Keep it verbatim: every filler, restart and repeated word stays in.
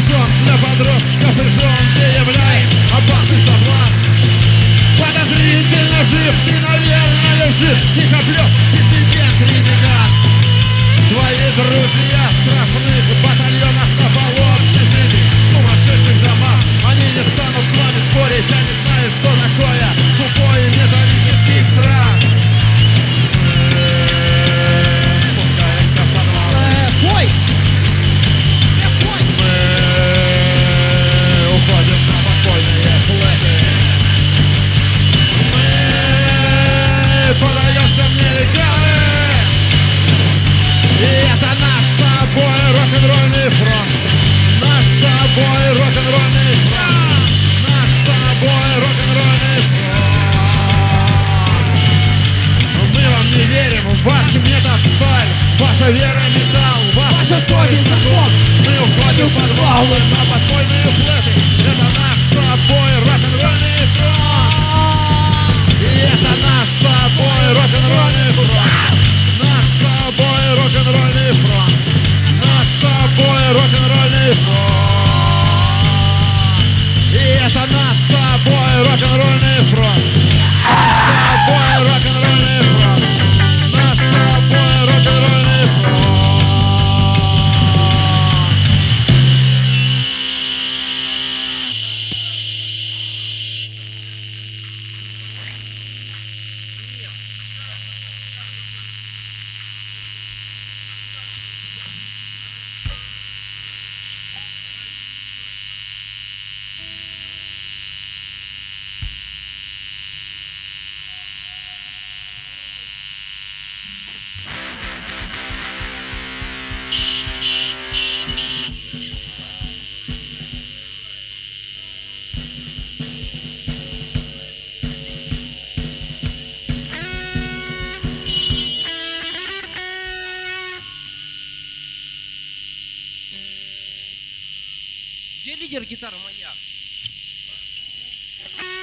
капюшон для подростков и жен. Ты являешь опасный соблазн. Подозрительно жив, ты, наверное, лежит стихоплёв, диссидент, ренегат. Твои друзья в штрафных батальонах на полу общежитий, в сумасшедших домах. Они не станут с вами спорить, они знают, что такое тупой металлический страх. Мы спускаемся в подвал. Бой! Мы уходим на подпольные флэты. Мы подаемся в нелегалы. И это наш с тобой рок-н-ролльный фронт. Наш с тобой рок-н-ролльный фронт. Наш с тобой рок-н-ролльный фронт. Мы вам не верим, ваш метод сталь, ваша вера металл, ваша совесть закон. Мы уходим в подвалы на подпольные флэты. Это наш с тобой рок-н-ролльный фронт. И это наш с тобой рок-н-ролльный фронт. Наш с тобой рок-н-ролльный фронт. Наш с тобой рок-н-ролльный фронт. И это наш с тобой рок-н-ролльный фронт. Наш с тобой рок-н-ролльный фронт. Наш с тобой рок-н-ролльный фронт. Где лидер гитары моя?